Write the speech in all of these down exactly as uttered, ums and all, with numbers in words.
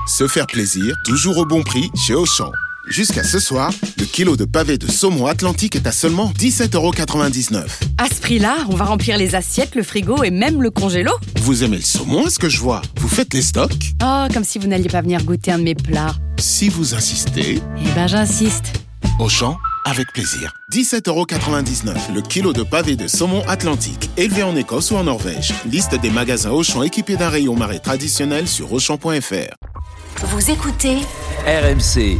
Se faire plaisir, toujours au bon prix chez Auchan. Jusqu'à ce soir, le kilo de pavé de saumon Atlantique est à seulement dix-sept euros quatre-vingt-dix-neuf. À ce prix-là, on va remplir les assiettes, le frigo et même le congélo. Vous aimez le saumon, est-ce que je vois? Vous faites les stocks? Oh, comme si vous n'alliez pas venir goûter un de mes plats. Si vous insistez... Eh ben, j'insiste. Auchan, avec plaisir. dix-sept euros quatre-vingt-dix-neuf, le kilo de pavé de saumon Atlantique, élevé en Écosse ou en Norvège. Liste des magasins Auchan équipés d'un rayon marais traditionnel sur auchan point f r. Vous écoutez R M C.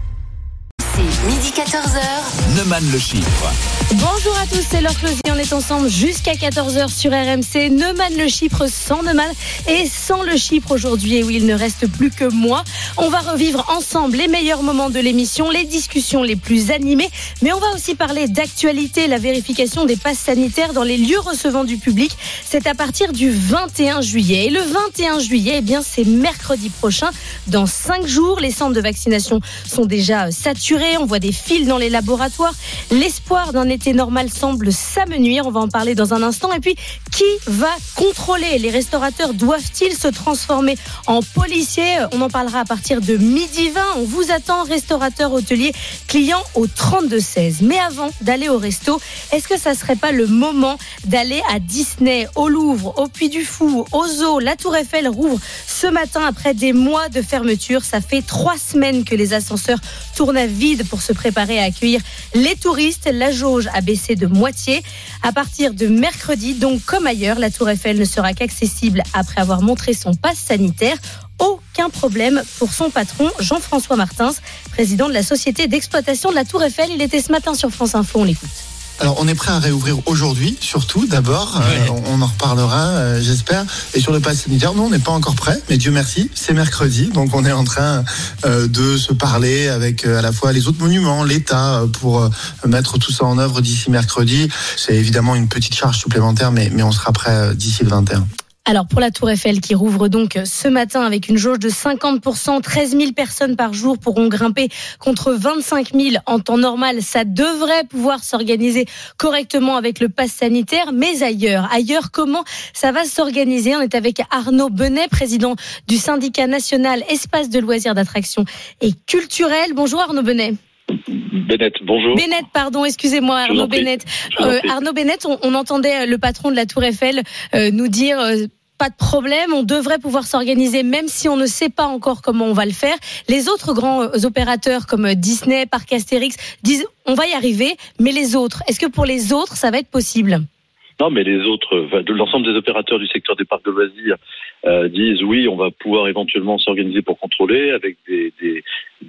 C'est midi quatorze heures. Neumann le chiffre. Bonjour à tous, c'est l'heure closier. On est ensemble jusqu'à quatorze heures sur R M C. Neumann le chiffre sans Neumann et sans le chiffre aujourd'hui où il ne reste plus que moi. On va revivre ensemble les meilleurs moments de l'émission, les discussions les plus animées. Mais on va aussi parler d'actualité, la vérification des passes sanitaires dans les lieux recevant du public. C'est à partir du vingt et un juillet. Et le vingt et un juillet, eh bien, c'est mercredi prochain. Dans cinq jours, les centres de vaccination sont déjà saturés. On voit des files dans les laboratoires. L'espoir d'un été normal semble s'amenuire. On va en parler dans un instant. Et puis, qui va contrôler? Les restaurateurs doivent-ils se transformer en policiers? On en parlera à partir de midi vingt. On vous attend, restaurateurs, hôteliers, clients au trente-deux seize. Mais avant d'aller au resto, est-ce que ça serait pas le moment d'aller à Disney, au Louvre, au Puy du Fou, au Zoo? La Tour Eiffel rouvre ce matin après des mois de fermeture. Ça fait trois semaines que les ascenseurs tournent à vide pour se préparer à accueillir les touristes. La jauge a baissé de moitié. À partir de mercredi, donc comme ailleurs, la Tour Eiffel ne sera qu'accessible après avoir montré son passe sanitaire. Aucun problème pour son patron, Jean-François Martins, président de la société d'exploitation de la Tour Eiffel. Il était ce matin sur France Info, on l'écoute. Alors, on est prêt à réouvrir aujourd'hui, surtout, d'abord. Ouais. Euh, on en reparlera, euh, j'espère. Et sur le pass sanitaire, nous, on n'est pas encore prêt. Mais Dieu merci, c'est mercredi. Donc, on est en train euh, de se parler avec euh, à la fois les autres monuments, l'État, euh, pour euh, mettre tout ça en œuvre d'ici mercredi. C'est évidemment une petite charge supplémentaire, mais, mais on sera prêt euh, d'ici le vingt et un. Alors pour la Tour Eiffel qui rouvre donc ce matin avec une jauge de cinquante pour cent, treize mille personnes par jour pourront grimper contre vingt-cinq mille en temps normal. Ça devrait pouvoir s'organiser correctement avec le pass sanitaire, mais ailleurs, ailleurs comment ça va s'organiser? On est avec Arnaud Benet, président du syndicat national Espace de loisirs, d'attractions et culturels. Bonjour Arnaud Benet. Bennett, bonjour. Bennett, pardon, excusez-moi, Arnaud Bennett. Euh, Arnaud Bennett, on, on entendait le patron de la Tour Eiffel euh, nous dire euh, pas de problème, on devrait pouvoir s'organiser même si on ne sait pas encore comment on va le faire. Les autres grands euh, opérateurs comme Disney, Parc Astérix disent on va y arriver, mais les autres, est-ce que pour les autres ça va être possible? Non, mais les autres, de l'ensemble des opérateurs du secteur des parcs de loisirs euh, disent oui, on va pouvoir éventuellement s'organiser pour contrôler avec des, des,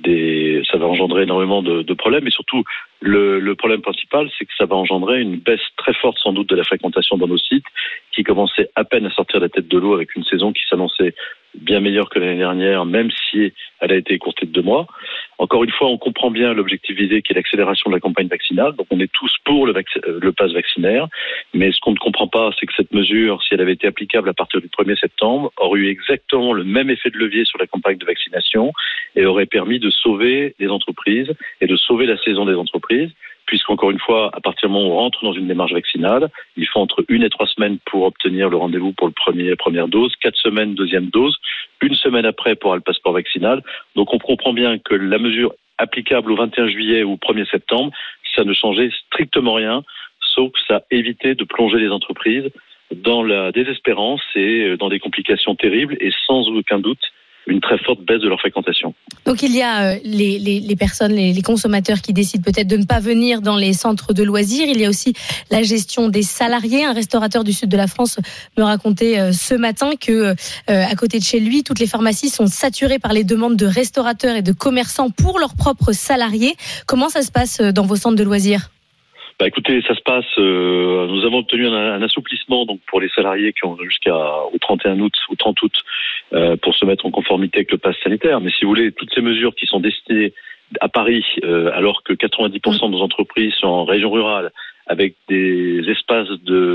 des ça va engendrer énormément de, de problèmes, et surtout le, le problème principal, c'est que ça va engendrer une baisse très forte sans doute de la fréquentation dans nos sites, qui commençait à peine à sortir la tête de l'eau avec une saison qui s'annonçait bien meilleure que l'année dernière, même si elle a été écourtée de deux mois. Encore une fois, on comprend bien l'objectif visé qui est l'accélération de la campagne vaccinale. Donc on est tous pour le, vac- le pass vaccinaire. Mais ce qu'on ne comprend pas, c'est que cette mesure, si elle avait été applicable à partir du premier septembre, aurait eu exactement le même effet de levier sur la campagne de vaccination et aurait permis de sauver les entreprises et de sauver la saison des entreprises. Puisqu'encore une fois, à partir du moment où on rentre dans une démarche vaccinale, il faut entre une et trois semaines pour obtenir le rendez-vous pour le premier, première dose, quatre semaines, deuxième dose, une semaine après pour avoir le passeport vaccinal. Donc on comprend bien que la mesure applicable au vingt et un juillet ou au premier septembre, ça ne changeait strictement rien, sauf que ça évitait de plonger les entreprises dans la désespérance et dans des complications terribles et sans aucun doute une très forte baisse de leur fréquentation. Donc il y a euh, les, les, les personnes, les, les consommateurs qui décident peut-être de ne pas venir dans les centres de loisirs. Il y a aussi la gestion des salariés. Un restaurateur du sud de la France me racontait euh, ce matin que euh, à côté de chez lui, toutes les pharmacies sont saturées par les demandes de restaurateurs et de commerçants pour leurs propres salariés. Comment ça se passe dans vos centres de loisirs ? Bah écoutez, ça se passe. Euh, nous avons obtenu un, un assouplissement donc pour les salariés qui ont jusqu'au trente et un août ou trente août euh, pour se mettre en conformité avec le pass sanitaire. Mais si vous voulez, toutes ces mesures qui sont destinées à Paris, euh, alors que quatre-vingt-dix pour cent de nos entreprises sont en région rurale, avec des espaces de,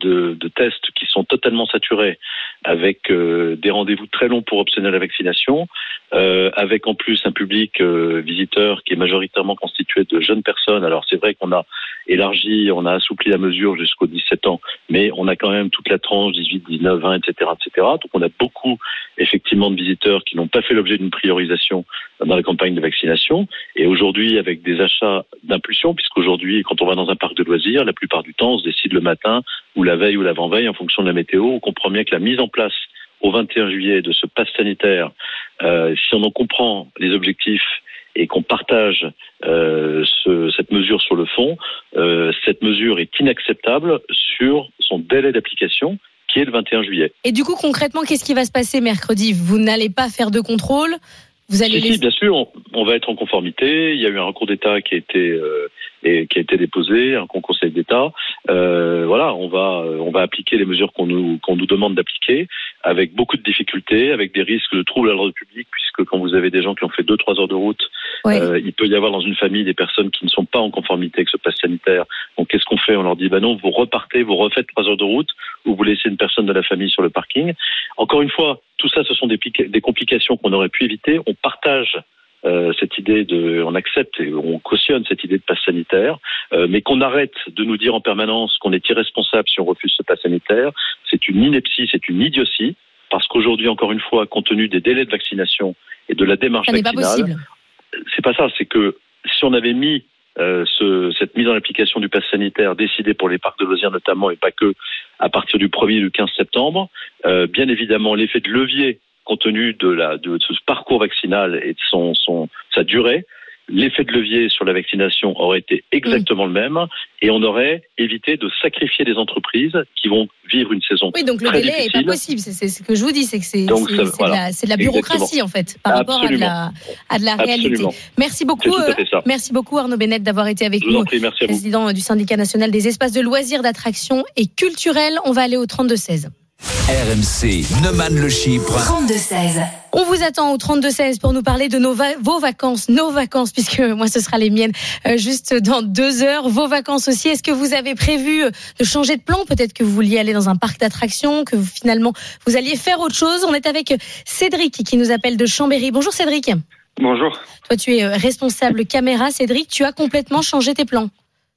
de, de tests qui sont totalement saturés, avec euh, des rendez-vous très longs pour obtenir la vaccination, euh, avec en plus un public euh, visiteur qui est majoritairement constitué de jeunes personnes. Alors c'est vrai qu'on a élargi, on a assoupli la mesure jusqu'aux dix-sept ans, mais on a quand même toute la tranche dix-huit, dix-neuf, vingt, et cetera, et cetera. Donc on a beaucoup effectivement de visiteurs qui n'ont pas fait l'objet d'une priorisation dans la campagne de vaccination. Et aujourd'hui, avec des achats d'impulsion, puisqu'aujourd'hui, quand on va dans un parc de loisirs, la plupart du temps, on se décide le matin ou la veille ou l'avant-veille en fonction de la météo. On comprend bien que la mise en place au vingt et un juillet de ce pass sanitaire, euh, si on en comprend les objectifs et qu'on partage euh, ce, cette mesure sur le fond, euh, cette mesure est inacceptable sur son délai d'application qui est le vingt et un juillet. Et du coup, concrètement, qu'est-ce qui va se passer mercredi ? Vous n'allez pas faire de contrôle ? Vous allez si, les... si, bien sûr, on, on va être en conformité. Il y a eu un recours d'État qui a été euh, et qui a été déposé, un conseil d'État. Euh, voilà, on va on va appliquer les mesures qu'on nous qu'on nous demande d'appliquer, avec beaucoup de difficultés, avec des risques de troubles à l'ordre public, puisque quand vous avez des gens qui ont fait deux trois heures de route, oui. euh, il peut y avoir dans une famille des personnes qui ne sont pas en conformité avec ce pass sanitaire. Donc qu'est-ce qu'on fait ? On leur dit bah non, vous repartez, vous refaites trois heures de route, ou vous laissez une personne de la famille sur le parking. Encore une fois, tout ça, ce sont des, des complications qu'on aurait pu éviter. On partage euh, cette idée de, on accepte et on cautionne cette idée de pass sanitaire, euh, mais qu'on arrête de nous dire en permanence qu'on est irresponsable si on refuse ce pass sanitaire. C'est une ineptie, c'est une idiotie, parce qu'aujourd'hui, encore une fois, compte tenu des délais de vaccination et de la démarche ça n'est vaccinale, pas possible. C'est pas ça. C'est que si on avait mis Euh, ce, cette mise en application du pass sanitaire décidée pour les parcs de loisirs notamment et pas que à partir du premier et du quinze septembre, euh, bien évidemment l'effet de levier compte tenu de, la, de, de ce parcours vaccinal et de son, son, sa durée, l'effet de levier sur la vaccination aurait été exactement mmh. le même et on aurait évité de sacrifier des entreprises qui vont vivre une saison oui, donc le très délai difficile. n'est pas possible. C'est, c'est ce que je vous dis, c'est que c'est, donc, c'est, ça, c'est, voilà. de, la, c'est de la bureaucratie Exactement. en fait par rapport à de la, à de la réalité. Absolument. Merci beaucoup, euh, merci beaucoup Arnaud Bennett d'avoir été avec je nous, prie, merci président du syndicat national des espaces de loisirs, d'attractions et culturels. On va aller au trente-deux seize. R M C, Neumann le Chypre. trente-deux seize. On vous attend au trente-deux seize pour nous parler de nos va- vos vacances, nos vacances, puisque moi ce sera les miennes euh, juste dans deux heures. Vos vacances aussi. Est-ce que vous avez prévu de changer de plan ? Peut-être que vous vouliez aller dans un parc d'attractions, que vous, finalement vous alliez faire autre chose. On est avec Cédric qui nous appelle de Chambéry. Bonjour Cédric. Bonjour. Toi tu es responsable caméra. Cédric, tu as complètement changé tes plans.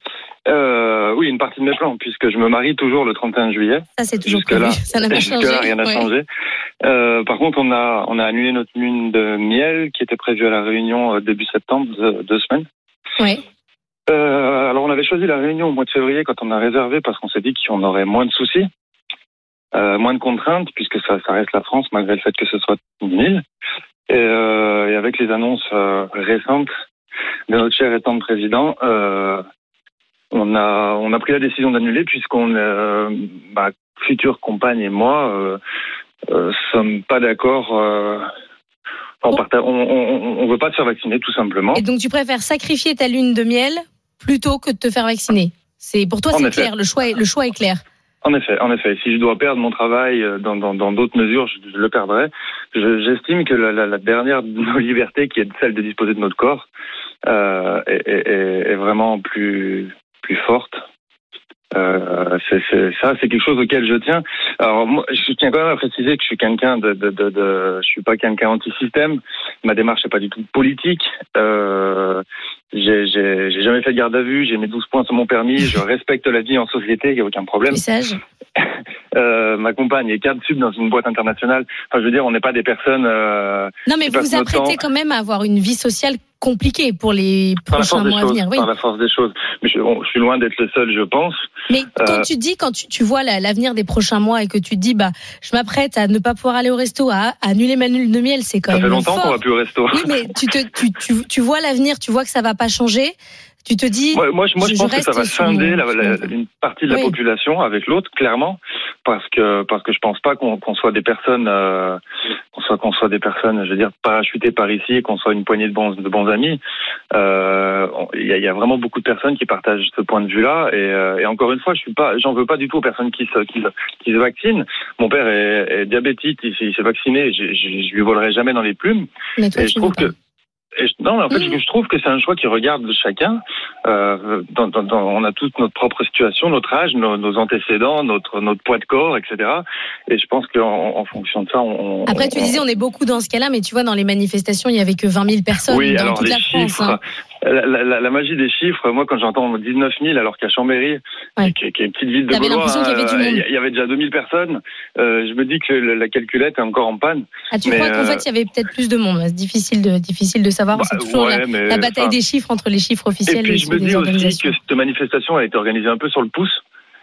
Euh, oui, une partie de mes plans, puisque je me marie toujours le trente et un juillet. Ça, c'est toujours jusque-là, prévu. Ça n'a pas changé. Jusque-là, rien n'a ouais. changé. Euh, par contre, on a, on a annulé notre lune de miel qui était prévue à La Réunion euh, début septembre, deux, deux semaines. Oui. Euh, alors, on avait choisi La Réunion au mois de février quand on a réservé parce qu'on s'est dit qu'on aurait moins de soucis, euh, moins de contraintes, puisque ça, ça reste la France, malgré le fait que ce soit une île. Et, euh, et avec les annonces euh, récentes de notre cher et tendre président, euh, On a on a pris la décision d'annuler puisqu'on euh, ma future compagne et moi euh, euh, sommes pas d'accord. Euh, on, partage, on, on on veut pas se faire vacciner tout simplement. Et donc tu préfères sacrifier ta lune de miel plutôt que de te faire vacciner. C'est pour toi, En c'est effet. clair. Le choix est, le choix est clair. En effet, en effet. Si je dois perdre mon travail dans dans, dans d'autres mesures, je, je le perdrai. Je, j'estime que la, la, la dernière de nos libertés, qui est celle de disposer de notre corps, euh, est, est, est vraiment plus plus forte. Euh, c'est, c'est, ça, c'est quelque chose auquel je tiens. Alors, moi, je tiens quand même à préciser que je suis quelqu'un de, de, de, de je suis pas quelqu'un anti-système. Ma démarche n'est pas du tout politique. Euh, j'ai, j'ai, j'ai jamais fait de garde à vue. J'ai mes douze points sur mon permis. Je respecte la vie en société. Il y a aucun problème. Message. Euh, ma compagne est cadre sub dans une boîte internationale. Enfin, je veux dire, on n'est pas des personnes. Euh, non, mais vous vous apprêtez quand même à avoir une vie sociale compliquée pour les prochains mois à venir. Oui. Par la force des choses. Mais je, bon, je suis loin d'être le seul, je pense. Mais quand euh, tu dis, quand tu, tu vois la, l'avenir des prochains mois et que tu te dis, bah, je m'apprête à ne pas pouvoir aller au resto, à, à annuler ma lune de miel, c'est quand ça même fait longtemps fort. qu'on va plus au resto. Oui, mais tu te, tu, tu, tu vois l'avenir, tu vois que ça va pas changer. Tu te dis. Moi, moi, je, moi, je, je pense que ça va scinder la, la, mon... une partie de la oui. population avec l'autre, clairement, parce que parce que je pense pas qu'on, qu'on soit des personnes, euh, qu'on soit qu'on soit des personnes, je veux dire, parachutées par ici, et qu'on soit une poignée de bons de bons amis. Il euh, y, a, y a vraiment beaucoup de personnes qui partagent ce point de vue-là, et, euh, et encore une fois, je suis pas, j'en veux pas du tout aux personnes qui se qui, qui se vaccinent. Mon père est, est diabétique, il, il s'est vacciné, je, je, je lui volerai jamais dans les plumes. Mais toi, et tu je trouve veux pas. que Et je, non, mais en fait, mmh. je, je trouve que c'est un choix qui regarde chacun. Euh, dans, dans, dans, on a toute notre propre situation, notre âge, nos, nos antécédents, notre, notre poids de corps, et cetera. Et je pense qu'en en fonction de ça, on... Après, on, tu disais, on est beaucoup dans ce cas-là, mais tu vois, dans les manifestations, il n'y avait que vingt mille personnes oui, dans alors, toute les la chiffres, France. Hein. La, la, la magie des chiffres, moi, quand j'entends dix-neuf mille, alors qu'à Chambéry, ouais. qui, qui est une petite ville de T'avais Gaulois, l'impression qu'il y avait du monde. il euh, y avait déjà deux mille personnes, euh, je me dis que la, la calculette est encore en panne. Ah, tu mais crois qu'en euh... fait, il y avait peut-être plus de monde. C'est difficile de, difficile de savoir. Bah, c'est toujours ouais, la, mais, la bataille enfin... des chiffres entre les chiffres officiels et, et puis, je me dis aussi que cette manifestation a été organisée un peu sur le pouce.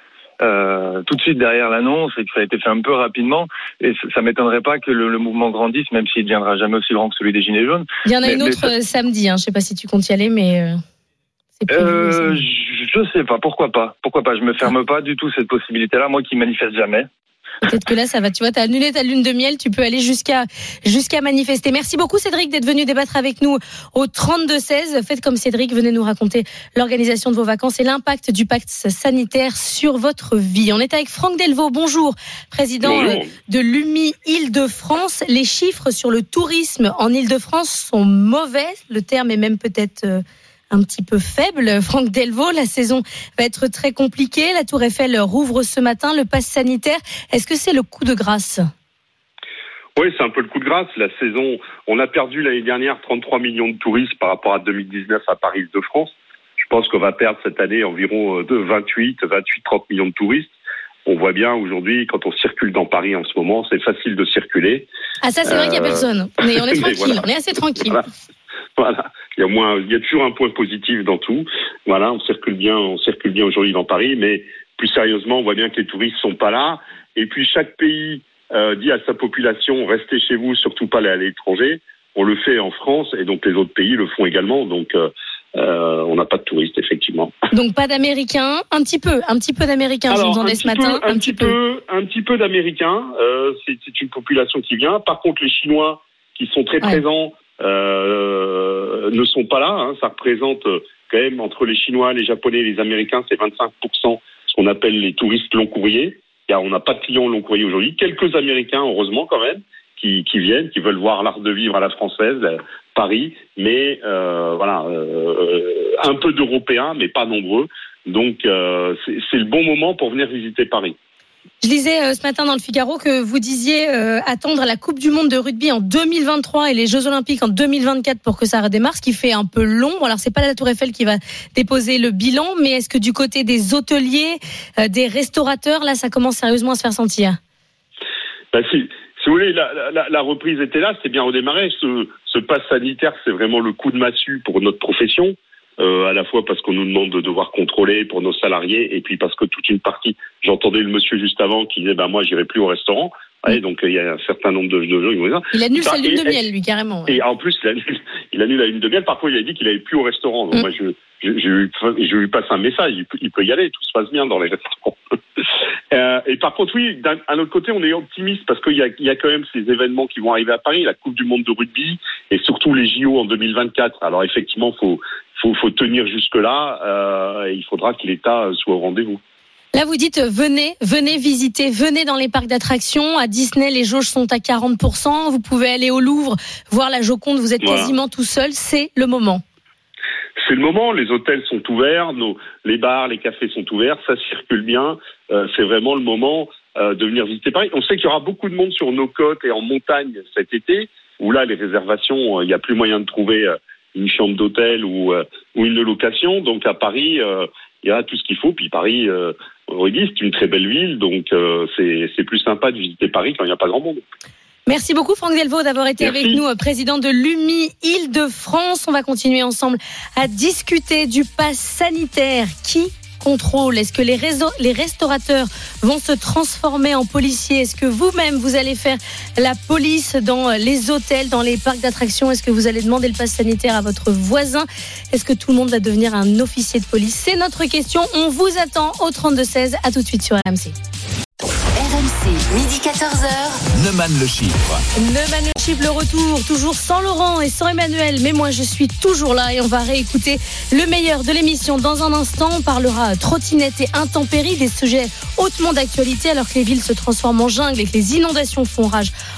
Euh, tout de suite derrière l'annonce et que ça a été fait un peu rapidement et ça m'étonnerait pas que le, le mouvement grandisse, même s'il ne deviendra jamais aussi grand que celui des Gilets jaunes. Il y en a mais, une autre ça... samedi, hein. Je ne sais pas si tu comptes y aller, mais euh, c'est prévu. Euh, je ne sais pas, pourquoi pas pourquoi pas, je me ferme pas du tout cette possibilité-là, moi qui manifeste jamais. Peut-être que là, ça va. Tu vois, tu as annulé ta lune de miel. Tu peux aller jusqu'à jusqu'à manifester. Merci beaucoup, Cédric, d'être venu débattre avec nous au trente-deux seize. Faites comme Cédric, venez nous raconter l'organisation de vos vacances et l'impact du pacte sanitaire sur votre vie. On est avec Franck Delvaux. Bonjour, président bonjour. de l'U M I Île-de-France. Les chiffres sur le tourisme en Île-de-France sont mauvais. Le terme est même peut-être... Euh, un petit peu faible. Franck Delvaux, la saison va être très compliquée. La Tour Eiffel rouvre ce matin. Le pass sanitaire, est-ce que c'est le coup de grâce ? Oui, c'est un peu le coup de grâce. La saison, on a perdu l'année dernière trente-trois millions de touristes par rapport à deux mille dix-neuf à Paris-Île-de-France. Je pense qu'on va perdre cette année environ de vingt-huit, vingt-huit, trente millions de touristes. On voit bien aujourd'hui, quand on circule dans Paris en ce moment, c'est facile de circuler. Ah ça, c'est euh... vrai qu'il n'y a personne. On est, on est tranquille, voilà. On est assez tranquille. Voilà. Voilà, il y a moins, il y a toujours un point positif dans tout. Voilà, on circule bien, on circule bien aujourd'hui dans Paris, mais plus sérieusement, on voit bien que les touristes sont pas là. Et puis chaque pays euh, dit à sa population restez chez vous, surtout pas aller à l'étranger. On le fait en France et donc les autres pays le font également. Donc euh, euh, on n'a pas de touristes effectivement. Donc pas d'Américains, un petit peu, un petit peu d'Américains. Alors, je vous entendais ce matin, peu, un, un petit peu, peu, un petit peu d'Américains. Euh, c'est, c'est une population qui vient. Par contre, les Chinois qui sont très ouais. présents. Euh, ne sont pas là, hein. Ça représente quand même entre les Chinois, les Japonais et les Américains, c'est vingt-cinq pour cent ce qu'on appelle les touristes long courrier. Car on n'a pas de clients long courrier aujourd'hui. Quelques Américains, heureusement quand même, qui, qui viennent, qui veulent voir l'art de vivre à la française, à Paris, mais euh, voilà, euh, un peu d'Européens, mais pas nombreux. Donc euh, c'est, c'est le bon moment pour venir visiter Paris. Je lisais euh, ce matin dans le Figaro que vous disiez euh, attendre la Coupe du Monde de rugby en deux mille vingt-trois et les Jeux Olympiques en deux mille vingt-quatre pour que ça redémarre, ce qui fait un peu long. Alors c'est pas la Tour Eiffel qui va déposer le bilan, mais est-ce que du côté des hôteliers, euh, des restaurateurs, là ça commence sérieusement à se faire sentir ? Ben, si, si vous voulez, la, la, la reprise était là, c'est bien redémarré. Ce, ce pass sanitaire, c'est vraiment le coup de massue pour notre profession. Euh, à la fois parce qu'on nous demande de devoir contrôler pour nos salariés et puis parce que toute une partie, j'entendais le monsieur juste avant qui disait ben moi j'irai plus au restaurant. Ouais, donc il y a un certain nombre de, de gens qui vont dire ça. Il annule sa lune de miel lui carrément. Ouais. Et en plus il annule, il annule la lune de miel. Parfois il a dit qu'il n'allait plus au restaurant. Donc mm. moi je, je, je, lui, je lui passe un message. Il peut, il peut y aller, tout se passe bien dans les restaurants. euh, et par contre oui, d'un un autre côté on est optimiste parce qu'il y a, il y a quand même ces événements qui vont arriver à Paris, la Coupe du Monde de rugby et surtout les J O en deux mille vingt-quatre. Alors effectivement faut Faut, faut tenir jusque-là, euh, et il faudra que l'État soit au rendez-vous. Là, vous dites, venez, venez visiter, venez dans les parcs d'attractions. À Disney, les jauges sont à quarante pour cent. Vous pouvez aller au Louvre, voir la Joconde, vous êtes voilà. quasiment tout seul. C'est le moment. C'est le moment, les hôtels sont ouverts, nos, les bars, les cafés sont ouverts, ça circule bien. Euh, c'est vraiment le moment euh, de venir visiter Paris. On sait qu'il y aura beaucoup de monde sur nos côtes et en montagne cet été, où là, les réservations, il euh, n'y a plus moyen de trouver... Euh, une chambre d'hôtel ou, euh, ou une location. Donc à Paris, euh, il y a tout ce qu'il faut. Puis Paris, euh, c'est une très belle ville, donc euh, c'est, c'est plus sympa de visiter Paris quand il n'y a pas grand monde. Merci beaucoup Franck Delvaux d'avoir été Merci. avec nous, président de l'U M I Île-de-France. On va continuer ensemble à discuter du pass sanitaire. Qui contrôle ? Est-ce que les, réseaux, les restaurateurs vont se transformer en policiers ? Est-ce que vous-même, vous allez faire la police dans les hôtels, dans les parcs d'attractions ? Est-ce que vous allez demander le pass sanitaire à votre voisin ? Est-ce que tout le monde va devenir un officier de police ? C'est notre question. On vous attend au trente-deux seize. À tout de suite sur R M C. R M C, midi quatorze heures. Neumann le chiffre. Neumann le chiffre, le retour, toujours sans Laurent et sans Emmanuel. Mais moi, je suis toujours là et on va réécouter le meilleur de l'émission. Dans un instant, on parlera trottinette et intempéries, des sujets hautement d'actualité alors que les villes se transforment en jungle et que les inondations font rage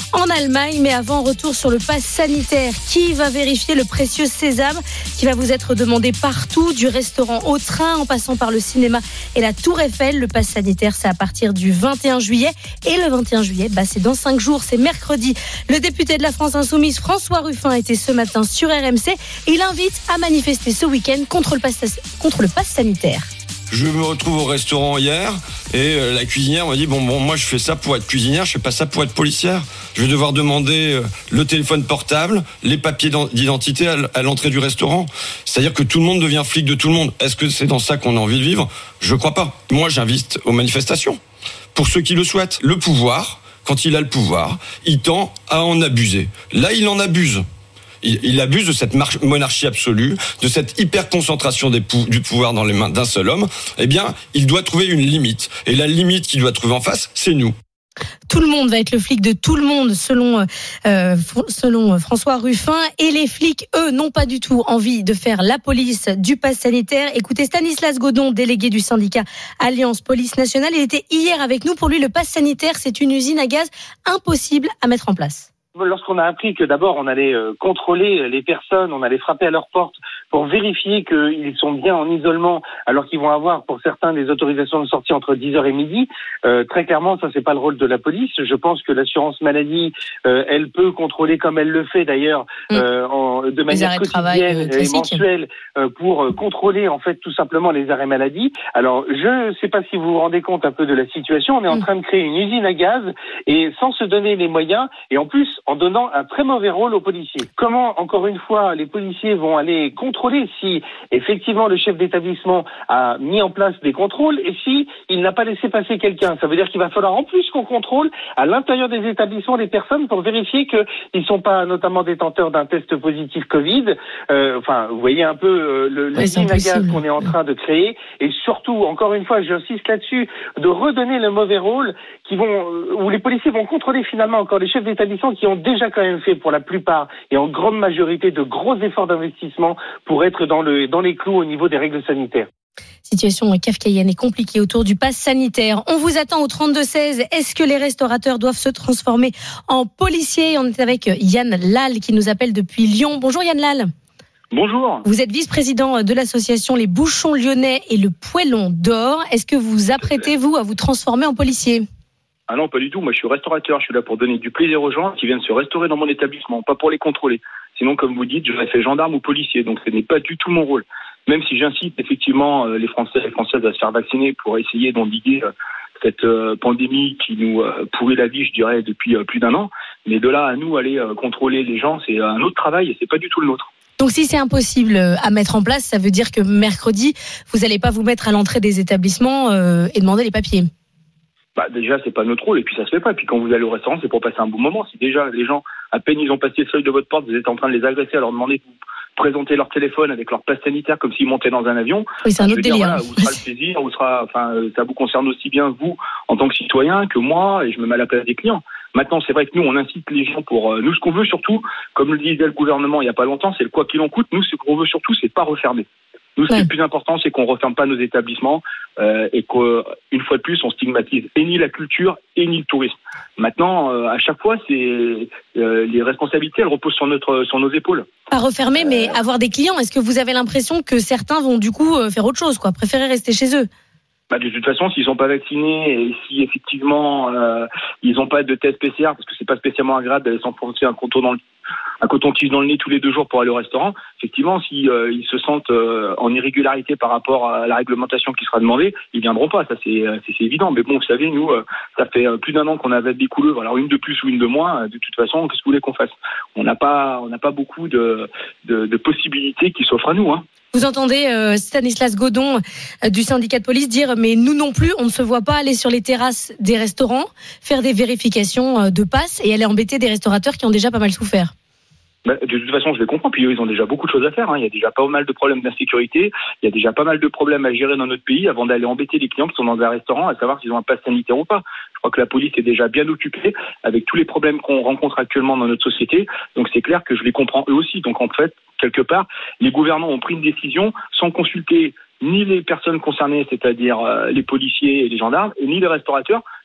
en Allemagne. Mais avant, retour sur le pass sanitaire. Qui va vérifier le précieux sésame qui va vous être demandé partout, du restaurant au train, en passant par le cinéma et la Tour Eiffel. Le pass sanitaire, c'est à partir du vingt et un juillet. Et le vingt et un juillet, bah, c'est dans cinq jours, c'est mercredi. Le député de la France Insoumise, François Ruffin, était ce matin sur R M C. Il invite à manifester ce week-end contre le pass, contre le pass sanitaire. Je me retrouve au restaurant hier et euh, la cuisinière m'a dit bon, bon moi je fais ça pour être cuisinière, je fais pas ça pour être policière. Je vais devoir demander euh, le téléphone portable, les papiers d'identité à, à l'entrée du restaurant. C'est-à-dire que tout le monde devient flic de tout le monde. Est-ce que c'est dans ça qu'on a envie de vivre ? Je crois pas. Moi j'invite aux manifestations. Pour ceux qui le souhaitent, le pouvoir, quand il a le pouvoir, il tend à en abuser. Là il en abuse. Il, il abuse de cette mar- monarchie absolue, de cette hyper-concentration des pou- du pouvoir dans les mains d'un seul homme. Eh bien, il doit trouver une limite. Et la limite qu'il doit trouver en face, c'est nous. Tout le monde va être le flic de tout le monde, selon, euh, selon François Ruffin. Et les flics, eux, n'ont pas du tout envie de faire la police du pass sanitaire. Écoutez, Stanislas Godon, délégué du syndicat Alliance Police Nationale, il était hier avec nous. Pour lui, le pass sanitaire, c'est une usine à gaz impossible à mettre en place. Lorsqu'on a appris que d'abord on allait euh, contrôler les personnes, on allait frapper à leur porte pour vérifier qu'ils sont bien en isolement, alors qu'ils vont avoir pour certains des autorisations de sortie entre dix heures et midi, euh, très clairement ça c'est pas le rôle de la police. Je pense que l'assurance maladie, euh, elle peut contrôler comme elle le fait d'ailleurs euh, en, de manière quotidienne et mensuelle euh, pour euh, contrôler en fait tout simplement les arrêts maladie. Alors je sais pas si vous vous rendez compte un peu de la situation, on est en train de créer une usine à gaz et sans se donner les moyens et en plus en donnant un très mauvais rôle aux policiers. Comment, encore une fois, les policiers vont aller contrôler si, effectivement, le chef d'établissement a mis en place des contrôles et si il n'a pas laissé passer quelqu'un. Ça veut dire qu'il va falloir en plus qu'on contrôle à l'intérieur des établissements des personnes pour vérifier qu'ils ne sont pas notamment détenteurs d'un test positif Covid. Euh, enfin, vous voyez un peu euh, le l'usine à gaz qu'on est en train de créer et surtout, encore une fois, j'insiste là-dessus, de redonner le mauvais rôle qui vont, où les policiers vont contrôler finalement encore les chefs d'établissement qui ont déjà quand même fait pour la plupart et en grande majorité de gros efforts d'investissement pour être dans, le, dans les clous au niveau des règles sanitaires. Situation kafkaïenne et compliquée autour du pass sanitaire. On vous attend au trente-deux seize. Est-ce que les restaurateurs doivent se transformer en policiers ? On est avec Yann Lal qui nous appelle depuis Lyon. Bonjour Yann Lal. Bonjour. Vous êtes vice-président de l'association Les Bouchons Lyonnais et le Poêlon d'Or. Est-ce que vous vous apprêtez, vous, à vous transformer en policier ? Ah non, pas du tout. Moi, je suis restaurateur. Je suis là pour donner du plaisir aux gens qui viennent se restaurer dans mon établissement, pas pour les contrôler. Sinon, comme vous dites, j'aurais fait gendarme ou policier. Donc, ce n'est pas du tout mon rôle. Même si j'incite effectivement les Français et les Françaises à se faire vacciner pour essayer d'endiguer cette pandémie qui nous pourrit la vie, je dirais, depuis plus d'un an. Mais de là à nous aller contrôler les gens, c'est un autre travail et c'est pas du tout le nôtre. Donc si c'est impossible à mettre en place, ça veut dire que mercredi, vous n'allez pas vous mettre à l'entrée des établissements et demander les papiers. Bah déjà, c'est pas notre rôle et puis ça se fait pas. Et puis quand vous allez au restaurant, c'est pour passer un bon moment. Si déjà les gens, à peine ils ont passé le seuil de votre porte, vous êtes en train de les agresser, à leur demander de vous présenter leur téléphone avec leur passe sanitaire comme s'ils montaient dans un avion. Oui, c'est un autre dire, délire. Voilà, où sera le plaisir, où sera, enfin, ça vous concerne aussi bien vous en tant que citoyen que moi et je me mets à la place des clients. Maintenant, c'est vrai que nous, on incite les gens pour euh, nous ce qu'on veut surtout, comme le disait le gouvernement il y a pas longtemps, c'est le quoi qu'il en coûte. Nous, ce qu'on veut surtout, c'est pas refermer. Nous, ce qui est le plus important, c'est qu'on ne referme pas nos établissements euh, et qu'une fois de plus, on stigmatise et ni la culture et ni le tourisme. Maintenant, euh, à chaque fois, c'est euh, les responsabilités, elles reposent sur notre sur nos épaules. Pas refermer, euh... mais avoir des clients. Est-ce que vous avez l'impression que certains vont du coup faire autre chose, quoi, préférer rester chez eux? Bah, de toute façon, s'ils sont pas vaccinés et si effectivement euh, ils n'ont pas de test P C R, parce que c'est pas spécialement agréable d'aller s'enfoncer un coton dans le un coton-tige dans le nez tous les deux jours pour aller au restaurant, effectivement, si euh, ils se sentent euh, en irrégularité par rapport à la réglementation qui sera demandée, ils viendront pas. Ça c'est c'est, c'est évident. Mais bon, vous savez, nous, euh, ça fait plus d'un an qu'on avait des couleurs. Alors une de plus ou une de moins. De toute façon, qu'est-ce que vous voulez qu'on fasse ? On n'a pas on n'a pas beaucoup de, de de possibilités qui s'offrent à nous, hein. Vous entendez euh, Stanislas Godon euh, du syndicat de police dire mais nous non plus on ne se voit pas aller sur les terrasses des restaurants faire des vérifications euh, de passe et aller embêter des restaurateurs qui ont déjà pas mal souffert. Bah, de toute façon, je les comprends. Puis eux, ils ont déjà beaucoup de choses à faire. Hein. Il y a déjà pas mal de problèmes d'insécurité. Il y a déjà pas mal de problèmes à gérer dans notre pays avant d'aller embêter les clients qui sont dans un restaurant, à savoir s'ils ont un pass sanitaire ou pas. Je crois que la police est déjà bien occupée avec tous les problèmes qu'on rencontre actuellement dans notre société. Donc c'est clair que je les comprends eux aussi. Donc en fait, quelque part, les gouvernants ont pris une décision sans consulter ni les personnes concernées, c'est-à-dire euh, les policiers et les gendarmes, et ni les restaurateurs,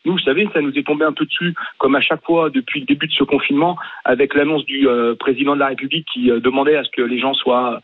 Nous, vous savez, ça nous est tombé un peu dessus, comme à chaque fois depuis le début de ce confinement, avec l'annonce du euh, président de la République qui euh, demandait à ce que les gens soient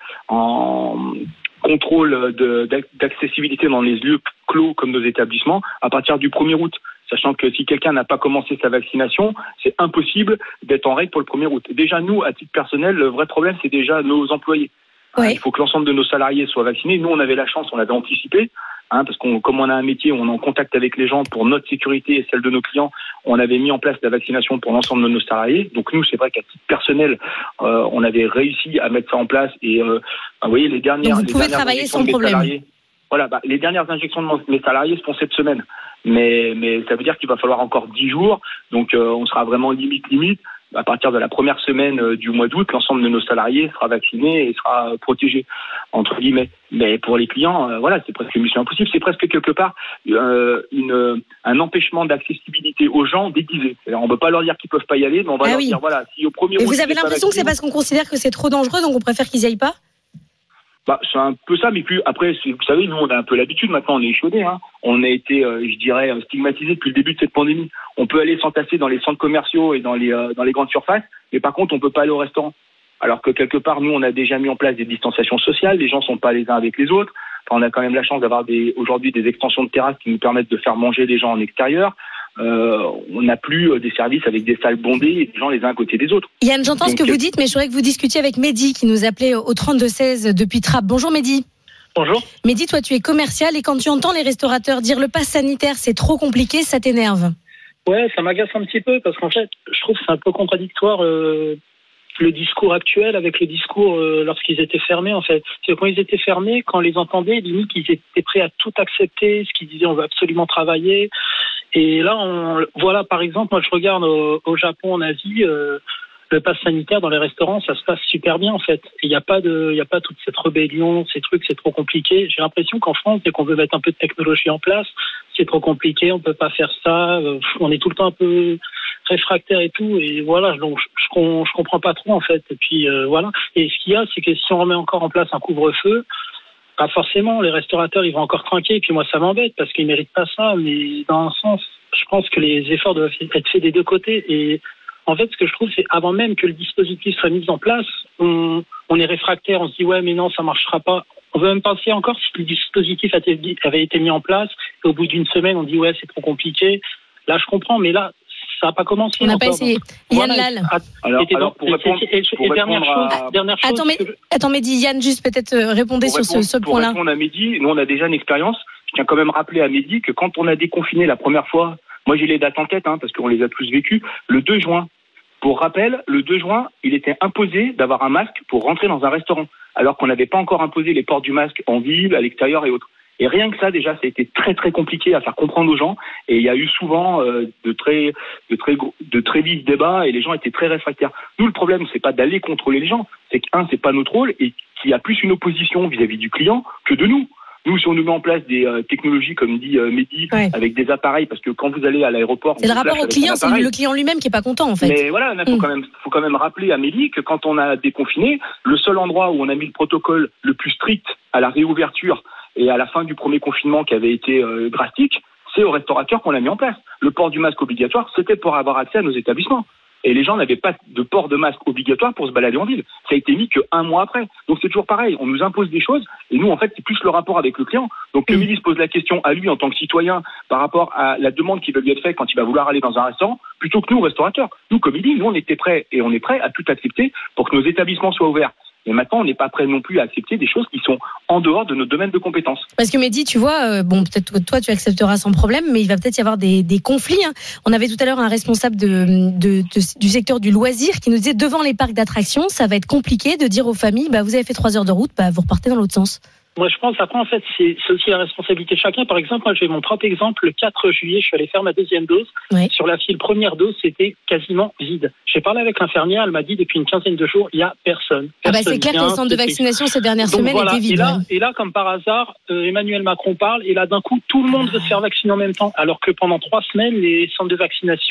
en contrôle de, d'accessibilité dans les lieux clos comme nos établissements à partir du premier août. Sachant que si quelqu'un n'a pas commencé sa vaccination, c'est impossible d'être en règle pour le premier août. Déjà, nous, à titre personnel, le vrai problème, c'est déjà nos employés. Ouais. Il faut que l'ensemble de nos salariés soient vaccinés. Nous, on avait la chance, on l'avait anticipé, hein, parce qu'on, comme on a un métier, on est en contact avec les gens pour notre sécurité et celle de nos clients. On avait mis en place la vaccination pour l'ensemble de nos salariés. Donc nous, c'est vrai qu'à titre personnel, euh, on avait réussi à mettre ça en place. Et euh, vous voyez, les dernières, Donc vous pouvez les dernières travailler injections sans de mes problème. salariés, voilà, bah, les dernières injections de mes salariés se font cette semaine. Mais, mais ça veut dire qu'il va falloir encore dix jours. Donc euh, on sera vraiment limite, limite. À partir de la première semaine euh, du mois d'août, l'ensemble de nos salariés sera vacciné et sera euh, protégé, entre guillemets. Mais pour les clients, euh, voilà, c'est presque une mission impossible. C'est presque quelque part euh, une, un empêchement d'accessibilité aux gens déguisé. C'est-à-dire, on ne peut pas leur dire qu'ils ne peuvent pas y aller, mais on va Ah leur oui. dire, voilà, si au premier Et août, vous avez ils sont pas l'impression que c'est vaccinés, parce qu'on considère que c'est trop dangereux, donc on préfère qu'ils n'y aillent pas? Bah, c'est un peu ça, mais puis après, c'est, vous savez, nous, on a un peu l'habitude maintenant, on est échaudés, hein. On a été, euh, je dirais, stigmatisés depuis le début de cette pandémie. On peut aller s'entasser dans les centres commerciaux et dans les, euh, dans les grandes surfaces, mais par contre, on peut pas aller au restaurant. Alors que quelque part, nous, on a déjà mis en place des distanciations sociales, les gens sont pas les uns avec les autres. Enfin, on a quand même la chance d'avoir des, aujourd'hui des extensions de terrasses qui nous permettent de faire manger les gens en extérieur. Euh, on n'a plus des services avec des salles bondées et des gens les uns à côté des autres. Yann, j'entends Donc, ce que vous dites, mais je voudrais que vous discutiez avec Mehdi qui nous appelait au trente-deux seize depuis Trappes. Bonjour Mehdi. Bonjour. Mehdi, toi tu es commercial et quand tu entends les restaurateurs dire le pass sanitaire c'est trop compliqué, ça t'énerve? Ouais, ça m'agace un petit peu parce qu'en fait, je trouve que c'est un peu contradictoire euh, le discours actuel avec le discours euh, lorsqu'ils étaient fermés en fait. C'est quand ils étaient fermés, quand on les entendait, limite ils étaient prêts à tout accepter, ce qu'ils disaient on veut absolument travailler. Et là, on, voilà, par exemple, moi je regarde au, au Japon, en Asie, euh, le pass sanitaire dans les restaurants, ça se passe super bien en fait. Il n'y a pas de, il y a pas toute cette rébellion, ces trucs, c'est trop compliqué. J'ai l'impression qu'en France, dès qu'on veut mettre un peu de technologie en place, c'est trop compliqué, on peut pas faire ça. Euh, on est tout le temps un peu réfractaire et tout. Et voilà, donc je, je, je comprends pas trop en fait. Et puis euh, voilà. Et ce qu'il y a, c'est que si on remet encore en place un couvre-feu, pas forcément, les restaurateurs ils vont encore trinquer, et puis moi ça m'embête parce qu'ils méritent pas ça, mais dans un sens, je pense que les efforts doivent être faits des deux côtés. Et en fait, ce que je trouve, c'est avant même que le dispositif soit mis en place, on, on est réfractaire, on se dit ouais mais non ça marchera pas. On veut même penser encore si le dispositif avait été mis en place, et au bout d'une semaine on dit ouais c'est trop compliqué. Là je comprends, mais là ça n'a pas commencé. On n'a encore. pas essayé. Yann Lal. Alors, alors pour répondre, et, et, pour et dernière répondre chose, à... dernière chose. Attends, mais, que je... attends, Mehdi, Yann, juste peut-être euh, répondez pour sur répondre, ce, ce pour point-là. Pour répondre à Mehdi, nous on a déjà une expérience. Je tiens quand même à rappeler à Mehdi que quand on a déconfiné la première fois, moi j'ai les dates en tête hein, parce qu'on les a tous vécues, le deux juin. Pour rappel, le deux juin, il était imposé d'avoir un masque pour rentrer dans un restaurant, alors qu'on n'avait pas encore imposé les ports du masque en ville, à l'extérieur et autres. Et rien que ça, déjà, ça a été très très compliqué à faire comprendre aux gens. Et il y a eu souvent euh, de très de très de très vifs débats et les gens étaient très réfractaires. Nous, le problème, c'est pas d'aller contrôler les gens, c'est qu'un, c'est pas notre rôle et qu'il y a plus une opposition vis-à-vis du client que de nous. Nous, si on nous met en place des euh, technologies, comme dit euh, Mehdi, ouais. avec des appareils, parce que quand vous allez à l'aéroport... C'est le rapport au client, c'est le client lui-même qui n'est pas content, en fait. Mais voilà, il faut, mm. quand même, faut quand même rappeler à Mehdi que quand on a déconfiné, le seul endroit où on a mis le protocole le plus strict à la réouverture et à la fin du premier confinement qui avait été euh, drastique, c'est aux restaurateurs qu'on l'a mis en place. Le port du masque obligatoire, c'était pour avoir accès à nos établissements. Et les gens n'avaient pas de port de masque obligatoire pour se balader en ville. Ça a été mis qu'un mois après. Donc c'est toujours pareil, on nous impose des choses, et nous en fait c'est plus le rapport avec le client. Donc que Mehdi se pose la question à lui en tant que citoyen par rapport à la demande qui va lui être faite quand il va vouloir aller dans un restaurant, plutôt que nous, restaurateurs. Nous, comme il dit, nous on était prêts, et on est prêts à tout accepter pour que nos établissements soient ouverts. Et maintenant, on n'est pas prêt non plus à accepter des choses qui sont en dehors de notre domaine de compétences. Parce que Mehdi, tu vois, euh, bon, peut-être que toi, tu accepteras sans problème, mais il va peut-être y avoir des, des conflits. Hein. On avait tout à l'heure un responsable de, de, de, du secteur du loisir qui nous disait devant les parcs d'attractions, ça va être compliqué de dire aux familles, bah, vous avez fait trois heures de route, bah, vous repartez dans l'autre sens. Moi, je pense, après, en fait, c'est, c'est aussi la responsabilité de chacun. Par exemple, moi, j'ai mon propre exemple. Le quatre juillet, je suis allé faire ma deuxième dose. Oui. Sur la file première dose, c'était quasiment vide. J'ai parlé avec l'infirmière, elle m'a dit, depuis une quinzaine de jours, il n'y a personne. Ah bah personne c'est clair vient, que les centres de vaccination ces dernières Donc semaines voilà. étaient vides. Et là, ouais. et là, comme par hasard, euh, Emmanuel Macron parle, et là, d'un coup, tout le monde veut se faire vacciner en même temps. Alors que pendant trois semaines, les centres de vaccination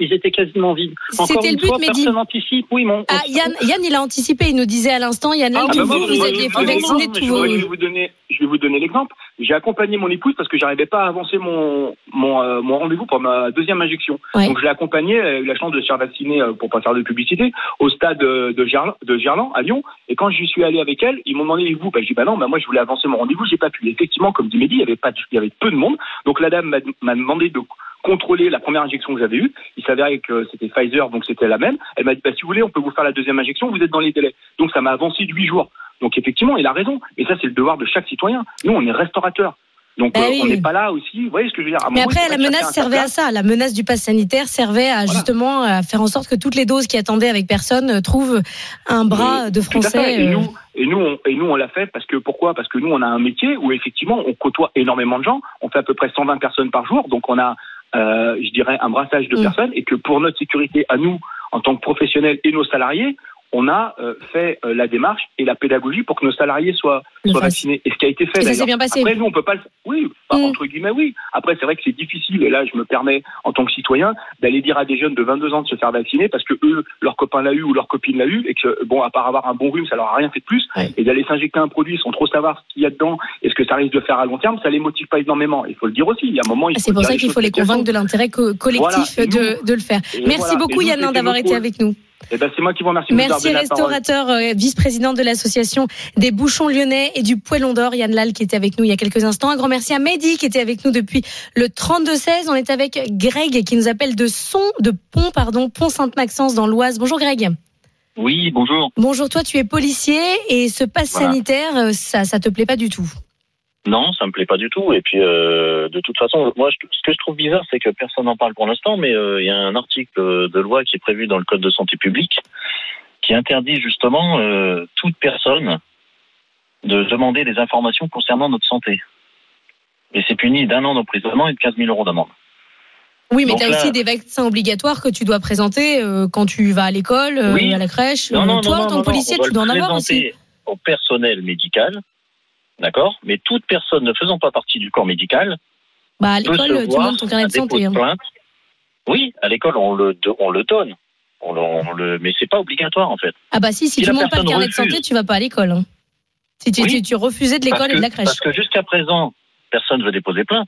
ils étaient quasiment vides. Encore C'était une le but, fois, Mehdi. personne n'anticipe. Oui, mon. Ah, Yann, Yann, il a anticipé. Il nous disait à l'instant, Yann, Ah, que bah, vous, moi, vous moi, aviez moi, fait moi, vacciner moi, tous je, vos. je vais vous donner, je vais vous donner l'exemple. J'ai accompagné mon épouse parce que j'arrivais pas à avancer mon mon, euh, mon rendez-vous pour ma deuxième injection. Ouais. Donc je l'ai accompagnée. Elle a eu la chance de se faire vacciner euh, pour pas faire de publicité au stade euh, de Gerland, de Gerland à Lyon. Et quand j'y suis allé avec elle, ils m'ont demandé et vous. Bah, j'ai dit bah non, bah moi je voulais avancer mon rendez-vous, j'ai pas pu. Et effectivement, comme dit Mehdi, il y avait pas, de, il y avait peu de monde. Donc la dame m'a, m'a demandé de contrôler la première injection que j'avais eue. Il s'avérait que c'était Pfizer, donc c'était la même. Elle m'a dit bah si vous voulez, on peut vous faire la deuxième injection. Vous êtes dans les délais. Donc ça m'a avancé de huit jours. Donc effectivement, il a raison. Et ça, c'est le devoir de chaque citoyen. Nous, on est restaurateurs. Donc bah euh, oui. on n'est pas là aussi. Vous voyez ce que je veux dire. Mais après, la menace servait à ça. La menace du pass sanitaire servait à voilà. justement à faire en sorte que toutes les doses qui attendaient avec personne trouvent un bras et, de Français. Et nous, et nous, on, et nous, on l'a fait parce que pourquoi ? Parce que nous, on a un métier où effectivement, on côtoie énormément de gens. On fait à peu près cent vingt personnes par jour. Donc on a, euh, je dirais, un brassage de mmh. personnes et que pour notre sécurité à nous, en tant que professionnels et nos salariés, on a euh, fait euh, la démarche et la pédagogie pour que nos salariés soient, soient vaccinés. Et ce qui a été fait, et d'ailleurs. Ça s'est bien passé. Après, nous, on peut pas le... Oui, pas mmh. entre guillemets, oui. Après, c'est vrai que c'est difficile, et là, je me permets, en tant que citoyen, d'aller dire à des jeunes de vingt-deux ans de se faire vacciner parce que eux, leur copain l'a eu ou leur copine l'a eu, et que, bon, à part avoir un bon rhume, ça leur a rien fait de plus, ouais. et d'aller s'injecter un produit sans trop savoir ce qu'il y a dedans et ce que ça risque de faire à long terme, ça les motive pas énormément. Il faut le dire aussi. Il y a un moment, il ah, faut c'est pour ça qu'il faut les convaincre de l'intérêt co- collectif voilà. de, nous, de le faire. Merci voilà. beaucoup, Yann, d'avoir été avec nous. Eh ben, c'est moi qui vous remercie. Merci, restaurateur, euh, vice-président de l'association des bouchons lyonnais et du Poêlon d'Or, Yann Lal, qui était avec nous il y a quelques instants. Un grand merci à Mehdi, qui était avec nous depuis le trente-deux seize. On est avec Greg, qui nous appelle de Son, de Pont, pardon, Pont-Sainte-Maxence dans l'Oise. Bonjour Greg. Oui, bonjour. Bonjour, toi tu es policier et ce pass voilà. sanitaire, ça, ça te plaît pas du tout? Non, ça me plaît pas du tout. Et puis, euh, de toute façon, moi, je, ce que je trouve bizarre, c'est que personne n'en parle pour l'instant, mais euh, il y a un article de loi qui est prévu dans le Code de santé publique qui interdit justement euh, toute personne de demander des informations concernant notre santé. Et c'est puni d'un an d'emprisonnement et de quinze mille euros d'amende. Oui, mais tu as là... aussi des vaccins obligatoires que tu dois présenter euh, quand tu vas à l'école, euh, oui. à la crèche. Non, non, Toi, non, en tant non, que policier, non, tu dois en avoir aussi. Au personnel médical. D'accord, mais toute personne ne faisant pas partie du corps médical. Bah à l'école, tu montes ton carnet de santé. De hein. Oui, à l'école, on le, on le donne. On le, on le, mais c'est pas obligatoire en fait. Ah bah si, si, si tu montes pas le carnet refuse, de santé, tu vas pas à l'école. Hein. Si tu, oui, tu, tu refusais de l'école que, et de la crèche. Parce que jusqu'à présent, personne ne veut déposer plainte.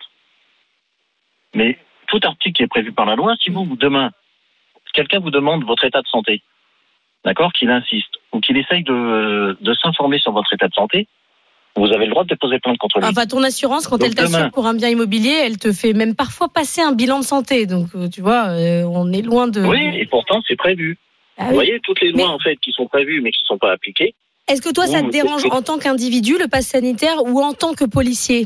Mais tout article qui est prévu par la loi, si vous, demain, quelqu'un vous demande votre état de santé, d'accord, qu'il insiste, ou qu'il essaye de, de s'informer sur votre état de santé, vous avez le droit de déposer plainte contre lui. Enfin, ton assurance, quand donc elle t'assure demain, pour un bien immobilier, elle te fait même parfois passer un bilan de santé. Donc, tu vois, euh, on est loin de... Oui, et pourtant, c'est prévu. Ah, vous oui. voyez, toutes les lois, mais... en fait, qui sont prévues, mais qui ne sont pas appliquées. Est-ce que toi, ça te dérange en tant qu'individu, le pass sanitaire, ou en tant que policier?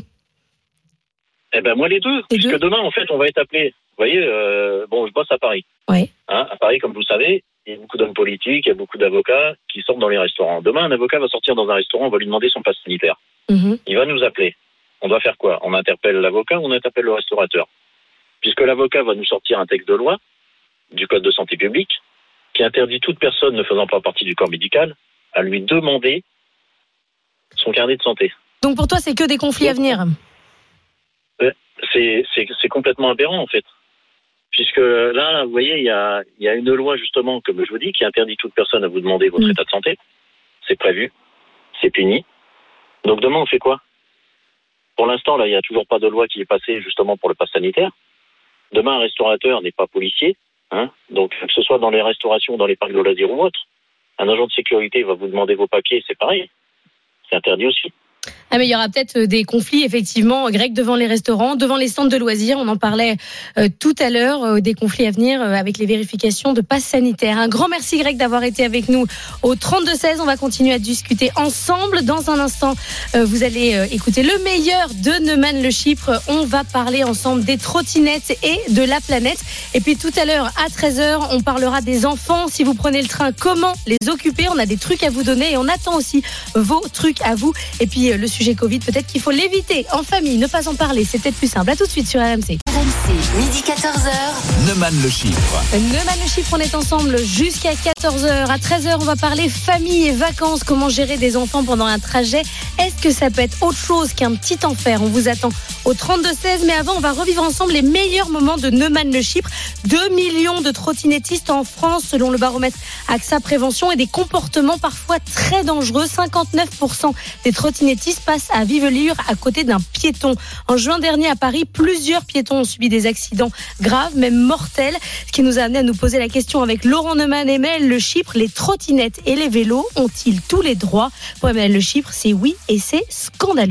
Eh ben, moi, les deux. Les puisque deux. Demain, en fait, on va être appelé. Vous voyez, euh, bon, je bosse à Paris. Oui. Hein, à Paris, comme vous le savez, il y a beaucoup d'hommes politiques, il y a beaucoup d'avocats qui sortent dans les restaurants. Demain, un avocat va sortir dans un restaurant, on va lui demander son pass sanitaire. Mmh. Il va nous appeler. On doit faire quoi? On interpelle l'avocat ou on interpelle le restaurateur? Puisque l'avocat va nous sortir un texte de loi du Code de santé publique qui interdit toute personne ne faisant pas partie du corps médical à lui demander son carnet de santé. Donc pour toi, c'est que des conflits Donc, à venir? c'est, c'est, c'est complètement aberrant en fait. Puisque là, vous voyez, il y a, il y a une loi justement, comme je vous dis, qui interdit toute personne à vous demander votre mmh. état de santé. C'est prévu, c'est puni. Donc demain, on fait quoi? Pour l'instant, là, il n'y a toujours pas de loi qui est passée justement pour le pass sanitaire. Demain, un restaurateur n'est pas policier. Hein, donc que ce soit dans les restaurations, dans les parcs de loisirs ou autres, un agent de sécurité va vous demander vos papiers, c'est pareil. C'est interdit aussi. Ah mais il y aura peut-être des conflits effectivement, Greg, devant les restaurants, devant les centres de loisirs. On en parlait euh, tout à l'heure, euh, des conflits à venir euh, avec les vérifications de passe sanitaire. Un grand merci Greg d'avoir été avec nous au trente-deux seize. On va continuer à discuter ensemble. Dans un instant, euh, vous allez euh, écouter le meilleur de Neumann le Chypre. On va parler ensemble des trottinettes et de la planète. Et puis tout à l'heure à treize heures, on parlera des enfants. Si vous prenez le train, comment les occuper? On a des trucs à vous donner et on attend aussi vos trucs à vous. Et puis euh, le sujet Covid, peut-être qu'il faut l'éviter en famille, ne pas en parler, c'est peut-être plus simple. À tout de suite sur R M C. R M C. C, midi quatorze heures. Neumann le chiffre. Neumann le chiffre, on est ensemble jusqu'à quatorze heures. À treize heures, on va parler famille et vacances. Comment gérer des enfants pendant un trajet. Est-ce que ça peut être autre chose qu'un petit enfer? On vous attend au trente-deux seize. Mais avant, on va revivre ensemble les meilleurs moments de Neumann le chiffre. deux millions de trottinettistes en France, selon le baromètre A X A Prévention, et des comportements parfois très dangereux. cinquante-neuf pour cent des trottinettistes passent à vive allure à côté d'un piéton. En juin dernier, à Paris, plusieurs piétons ont subi des accidents graves, même mortels. Ce qui nous a amené à nous poser la question avec Laurent Neumann et M L Le Chypre. Les trottinettes et les vélos ont-ils tous les droits? Pour M L Le Chypre, c'est oui et c'est scandaleux.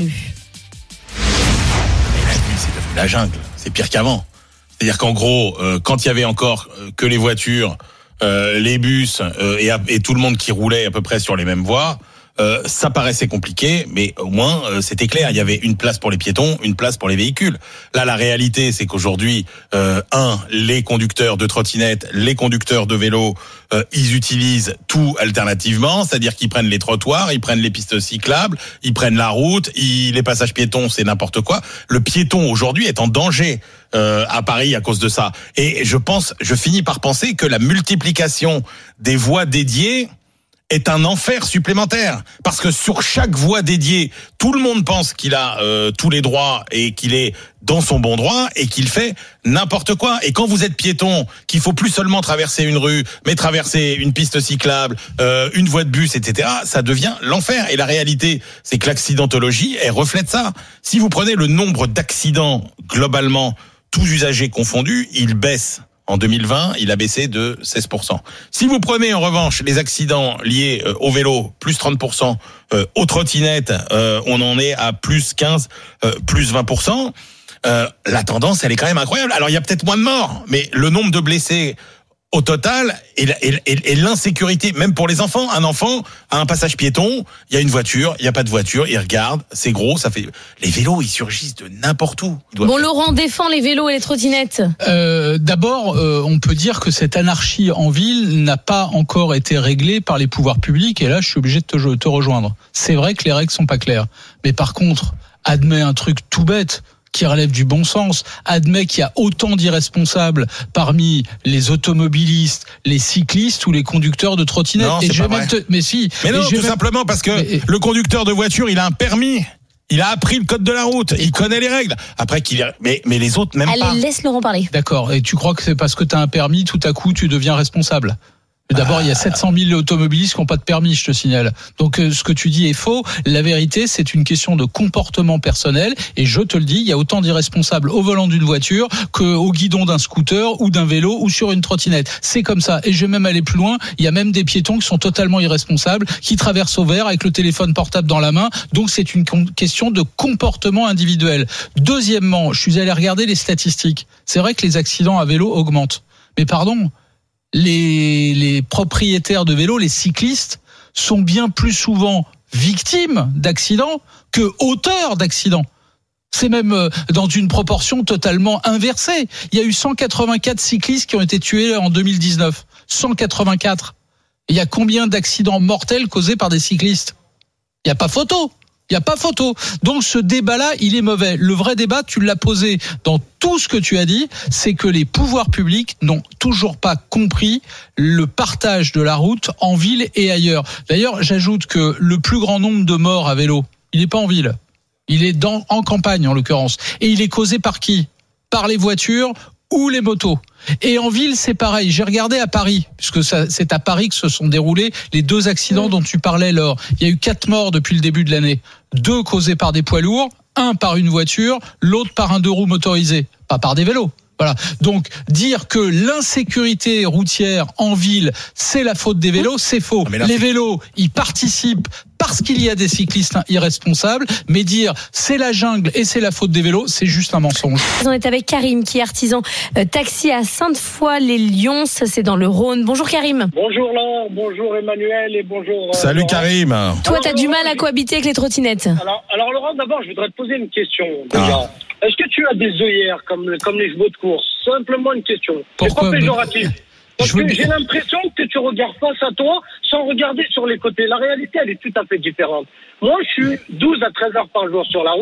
La ville, c'est devenu la jungle. C'est pire qu'avant. C'est-à-dire qu'en gros, euh, quand il y avait encore euh, que les voitures, euh, les bus euh, et, et tout le monde qui roulait à peu près sur les mêmes voies, Euh, ça paraissait compliqué, mais au moins euh, c'était clair. Il y avait une place pour les piétons, une place pour les véhicules. Là, la réalité, c'est qu'aujourd'hui, euh, un, les conducteurs de trottinettes, les conducteurs de vélos, euh, ils utilisent tout alternativement, c'est-à-dire qu'ils prennent les trottoirs, ils prennent les pistes cyclables, ils prennent la route, ils, les passages piétons, c'est n'importe quoi. Le piéton aujourd'hui est en danger euh, à Paris à cause de ça. Et je pense, je finis par penser que la multiplication des voies dédiées est un enfer supplémentaire, parce que sur chaque voie dédiée, tout le monde pense qu'il a euh, tous les droits et qu'il est dans son bon droit et qu'il fait n'importe quoi. Et quand vous êtes piéton, qu'il faut plus seulement traverser une rue, mais traverser une piste cyclable, euh, une voie de bus, et cetera, ça devient l'enfer. Et la réalité, c'est que l'accidentologie, elle reflète ça. Si vous prenez le nombre d'accidents globalement, tous usagers confondus, il baisse. En deux mille vingt, il a baissé de seize pour cent. Si vous prenez en revanche les accidents liés euh, au vélo, plus trente pour cent, euh, aux trottinettes, euh, on en est à plus quinze, euh, plus vingt pour cent. Euh, la tendance, elle est quand même incroyable. Alors, il y a peut-être moins de morts, mais le nombre de blessés au total et, et, et l'insécurité, même pour les enfants. Un enfant à un passage piéton, il y a une voiture, il n'y a pas de voiture, il regarde, c'est gros, ça fait. Les vélos, ils surgissent de n'importe où. Bon, faire... Laurent, défend les vélos et les trottinettes. Euh, d'abord, euh, on peut dire que cette anarchie en ville n'a pas encore été réglée par les pouvoirs publics, et là, je suis obligé de te, te rejoindre. C'est vrai que les règles sont pas claires, mais par contre, admets un truc tout bête qui relève du bon sens, admet qu'il y a autant d'irresponsables parmi les automobilistes, les cyclistes ou les conducteurs de trottinettes. Non, et c'est je pas vais vrai. Te... Mais si. Mais non, tout même... simplement parce que mais... le conducteur de voiture, il a un permis. Il a appris le code de la route. Il connaît les règles. Après qu'il, mais mais les autres même Allez, pas. Allez, laisse Laurent parler. D'accord. Et tu crois que c'est parce que tu as un permis, tout à coup, tu deviens responsable? D'abord, il y a sept cent mille automobilistes qui n'ont pas de permis, je te signale. Donc, euh, ce que tu dis est faux. La vérité, c'est une question de comportement personnel. Et je te le dis, il y a autant d'irresponsables au volant d'une voiture qu'au guidon d'un scooter ou d'un vélo ou sur une trottinette. C'est comme ça. Et je vais même aller plus loin. Il y a même des piétons qui sont totalement irresponsables, qui traversent au vert avec le téléphone portable dans la main. Donc, c'est une question de comportement individuel. Deuxièmement, je suis allé regarder les statistiques. C'est vrai que les accidents à vélo augmentent. Mais pardon, Les, les propriétaires de vélos, les cyclistes, sont bien plus souvent victimes d'accidents que auteurs d'accidents. C'est même dans une proportion totalement inversée. Il y a eu cent quatre-vingt-quatre cyclistes qui ont été tués en deux mille dix-neuf. cent quatre-vingt-quatre. Il y a combien d'accidents mortels causés par des cyclistes? Il n'y a pas photo. Il n'y a pas photo. Donc ce débat-là, il est mauvais. Le vrai débat, tu l'as posé dans tout ce que tu as dit, c'est que les pouvoirs publics n'ont toujours pas compris le partage de la route en ville et ailleurs. D'ailleurs, j'ajoute que le plus grand nombre de morts à vélo, il n'est pas en ville. Il est dans, en campagne, en l'occurrence. Et il est causé par qui? Par les voitures ou les motos. Et en ville, c'est pareil. J'ai regardé à Paris, puisque ça, c'est à Paris que se sont déroulés les deux accidents dont tu parlais, Laure. Il y a eu quatre morts depuis le début de l'année. Deux causés par des poids lourds, un par une voiture, l'autre par un deux roues motorisé, pas par des vélos. Voilà. Donc, dire que l'insécurité routière en ville, c'est la faute des vélos, c'est faux. Ah, les vélos, ils participent parce qu'il y a des cyclistes irresponsables, mais dire c'est la jungle et c'est la faute des vélos, c'est juste un mensonge. On est avec Karim, qui est artisan euh, taxi à Sainte-Foy-les-Lyons, c'est dans le Rhône. Bonjour Karim. Bonjour Laure, bonjour Emmanuel et bonjour... Euh, Salut Laurent. Karim. Toi, t'as du mal à cohabiter avec les trottinettes. Alors, alors Laurent, d'abord, je voudrais te poser une question. Déjà. Ah. Est-ce que tu as des œillères comme, comme les chevaux de course? Simplement une question. Pourquoi? C'est pas péjoratif. Parce que j'ai l'impression que tu regardes face à toi sans regarder sur les côtés. La réalité, elle est tout à fait différente. Moi, je suis douze à treize heures par jour sur la route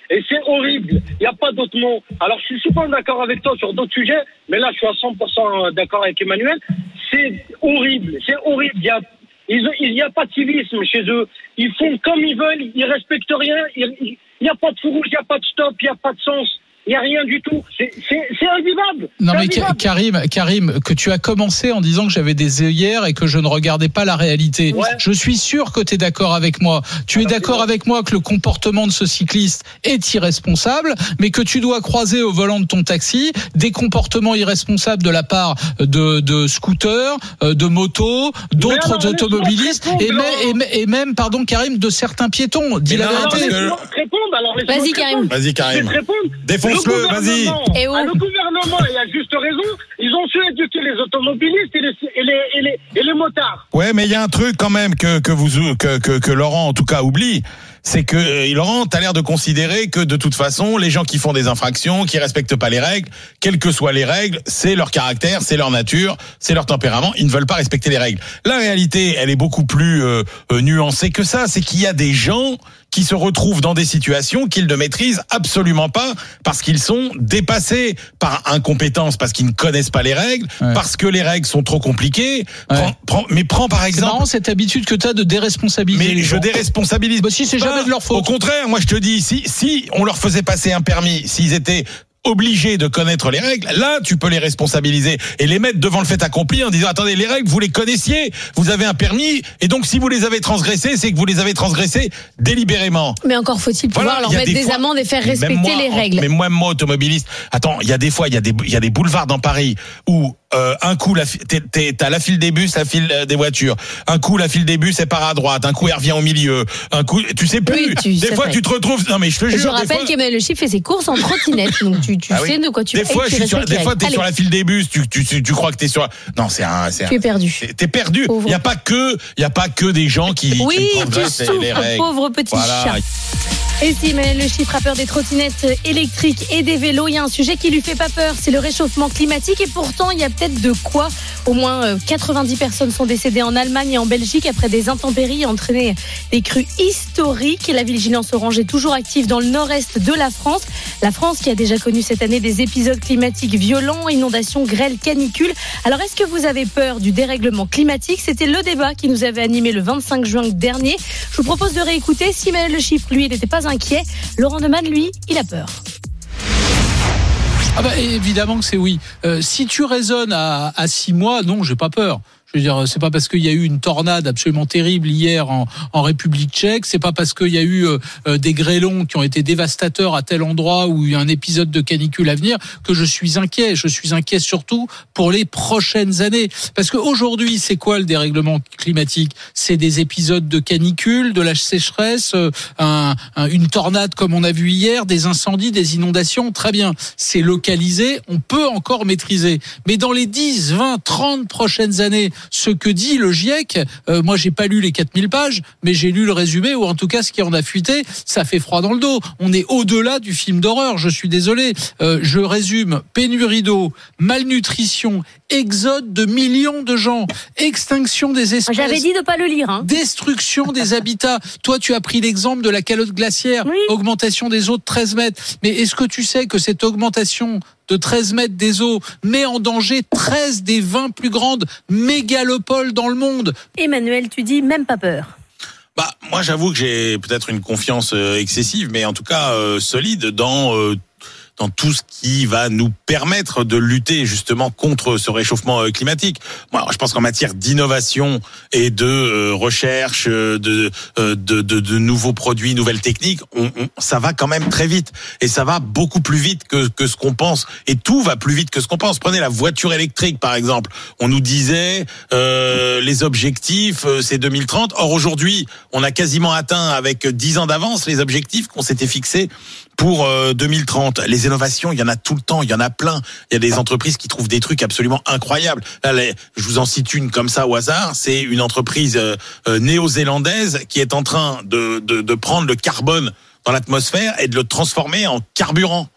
Et c'est horrible. Il n'y a pas d'autre mot. Alors, je suis souvent d'accord avec toi sur d'autres sujets, mais là, je suis à cent pour cent d'accord avec Emmanuel. C'est horrible. C'est horrible. Il y a, il n'y a pas de civisme chez eux. Ils font comme ils veulent. Ils respectent rien. Il n'y a pas de feu rouge, il n'y a pas de stop, il n'y a pas de sens. Il n'y a rien du tout. C'est, c'est, c'est invivable. Non, c'est mais invivable. Karim, Karim, que tu as commencé en disant que j'avais des œillères et que je ne regardais pas la réalité. Ouais. Je suis sûr que tu es d'accord avec moi. Tu es d'accord avec moi que le comportement de ce cycliste est irresponsable, mais que tu dois croiser au volant de ton taxi des comportements irresponsables de la part de, de scooters, de motos, d'autres alors, automobilistes et, répondre, même, et, et même, pardon, Karim, de certains piétons. Dis la non, vérité. parce que- Laisse-moi te répondre, alors laisse-moi Vas-y, te Karim. répondre. Vas-y, Karim. Je vais te répondre. Défonce-le, Le vas-y. gouvernement- Et oh. Ah, le gouvernement, et à juste raison, ils ont su éduquer les automobilistes et les, et les, et les, et les motards. Ouais, mais il y a un truc quand même que que vous que que, que Laurent en tout cas oublie, c'est que euh, Laurent, t'as l'air de considérer que de toute façon, les gens qui font des infractions, qui respectent pas les règles, quelles que soient les règles, c'est leur caractère, c'est leur nature, c'est leur tempérament, ils ne veulent pas respecter les règles. La réalité, elle est beaucoup plus euh, euh, nuancée que ça, c'est qu'il y a des gens qui se retrouvent dans des situations qu'ils ne maîtrisent absolument pas parce qu'ils sont dépassés par incompétence, parce qu'ils ne connaissent pas les règles, Ouais. parce que les règles sont trop compliquées. Ouais. Prends, prends, mais prends par C'est exemple. marrant cette habitude que tu as de déresponsabiliser Mais les je gens. déresponsabilise. Bah si, c'est pas. jamais de leur faute. Au contraire, moi je te dis, si si on leur faisait passer un permis, s'ils étaient obligés de connaître les règles, là tu peux les responsabiliser et les mettre devant le fait accompli en disant attendez, les règles vous les connaissiez, vous avez un permis et donc si vous les avez transgressées, c'est que vous les avez transgressées délibérément. Mais encore faut-il pouvoir Voilà, leur il y a mettre des, fois- amendes et faire mais même respecter moi, les règles. Mais moi, moi, automobiliste, attends, il y a des fois, il y a des, il y a des boulevards dans Paris où euh, un coup, la, fi- t'es- t'es- t'as la file des bus, la file euh, des voitures. Un coup, la file des bus, elle part à droite. Un coup, elle revient au milieu. Un coup, tu sais plus. Oui, tu- des c'est fois, vrai. tu te retrouves. Non, mais je te jure. Je des rappelle fois- qu'Emmanuel Le Chiffre fait ses courses en trottinette, donc tu, tu Ah oui. sais de quoi tu Des et fois, tu je suis sur, respectes des les fois, règles. t'es sur Allez, la file des bus. Tu, tu, tu, tu crois que t'es sur. Non, c'est un. C'est tu es un- perdu. T'es, t'es perdu. Pauvre. Il y a pas que. Il y a pas que des gens qui. Oui, qui tu transgressent les- les souffres, règles. pauvre petit Voilà. chat. Et si Emmanuel Le Chiffre a peur des trottinettes électriques et des vélos, il y a un sujet qui lui fait pas peur, c'est le réchauffement climatique. Et pourtant, il y a peut-être de quoi. Au moins euh, quatre-vingt-dix personnes sont décédées en Allemagne et en Belgique après des intempéries entraînées des crues historiques. La vigilance orange est toujours active dans le nord-est de la France. La France qui a déjà connu cette année des épisodes climatiques violents, inondations, grêles, canicules. Alors, est-ce que vous avez peur du dérèglement climatique ? C'était le débat qui nous avait animé le vingt-cinq juin dernier. Je vous propose de réécouter. Si Emmanuel Le Chiffre, lui, il n'était pas inquiet. Laurent Neumann, lui, il a peur. Ah bah évidemment que c'est oui. Euh, si tu raisonnes à, à six mois, non, j'ai pas peur. Je veux dire, c'est pas parce qu'il y a eu une tornade absolument terrible hier en, en République tchèque, c'est pas parce qu'il y a eu euh, des grêlons qui ont été dévastateurs à tel endroit ou il y a un épisode de canicule à venir que je suis inquiet. Je suis inquiet surtout pour les prochaines années. Parce qu'aujourd'hui, c'est quoi le dérèglement climatique ? C'est des épisodes de canicule, de la sécheresse, euh, un, un, une tornade comme on a vu hier, des incendies, des inondations. Très bien, c'est localisé, on peut encore maîtriser. Mais dans les dix, vingt, trente prochaines années, ce que dit le GIEC, euh, moi j'ai pas lu les quatre mille pages, mais j'ai lu le résumé, ou en tout cas ce qui en a fuité, ça fait froid dans le dos. On est au-delà du film d'horreur, je suis désolé. Euh, je résume, pénurie d'eau, malnutrition, exode de millions de gens, extinction des espèces. J'avais dit de pas le lire. Hein. Destruction des habitats. Toi, tu as pris l'exemple de la calotte glaciaire, oui. Augmentation des eaux de treize mètres. Mais est-ce que tu sais que cette augmentation de treize mètres des eaux met en danger treize des vingt plus grandes mégalopoles dans le monde ? Emmanuel, tu dis même pas peur. Bah, moi, j'avoue que j'ai peut-être une confiance euh, excessive, mais en tout cas euh, solide dans euh, dans tout ce qui va nous permettre de lutter justement contre ce réchauffement climatique. Moi, je pense qu'en matière d'innovation et de euh, recherche, de, de, de, de nouveaux produits, nouvelles techniques, on, on, ça va quand même très vite. Et ça va beaucoup plus vite que, que ce qu'on pense. Et tout va plus vite que ce qu'on pense. Prenez la voiture électrique, par exemple. On nous disait euh, les objectifs, euh, c'est deux mille trente. Or, aujourd'hui, on a quasiment atteint avec dix ans d'avance les objectifs qu'on s'était fixés pour euh, deux mille trente. Les innovations, il y en a tout le temps, il y en a plein. Il y a des entreprises qui trouvent des trucs absolument incroyables. Là, les, je vous en cite une comme ça au hasard. C'est une entreprise euh, euh, néo-zélandaise qui est en train de, de, de prendre le carbone dans l'atmosphère et de le transformer en carburant.